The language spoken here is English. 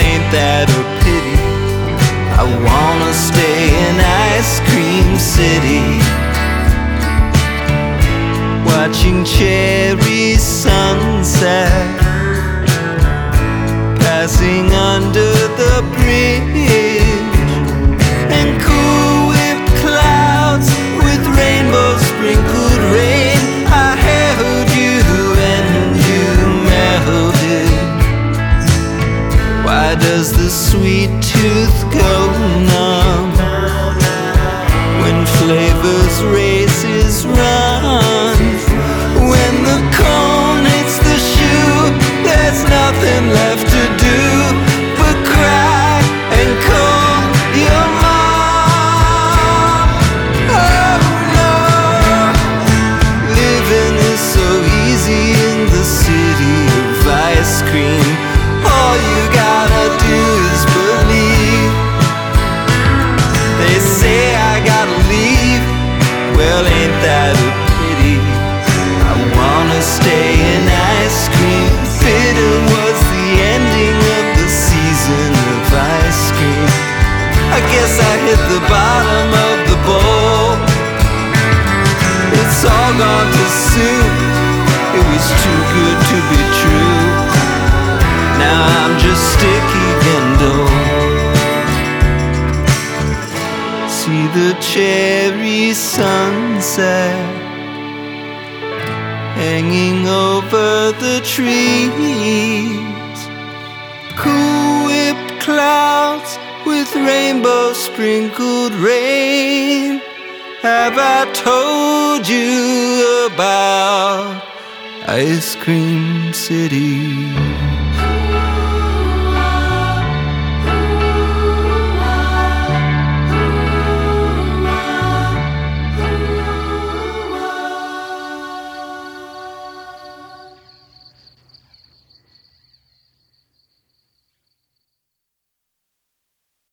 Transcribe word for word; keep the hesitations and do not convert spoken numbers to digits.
ain't that a pity? I wanna stay in Ice Cream City, watching cherry sunset passing under the bridge, and cool whipped clouds with rainbow sprinkled rain. I held you and you melted. Why does the sweet tooth go numb when flavors races run? When the cone hits the shoe, there's nothing left to do but cry and call your mom. Oh no, living is so easy in the city of ice cream. All you gotta do is believe. They say I gotta leave, well ain't that a pity? I wanna stay in ice cream. Bitter was the ending of the season of ice cream. I guess I hit the bottom of the bowl. It's all gone too soon. It was too good to be true. Now I'm just sticky and old. See the cherry sunset hanging over the trees, cool whipped clouds with rainbow sprinkled rain. Have I told you about Ice Cream City?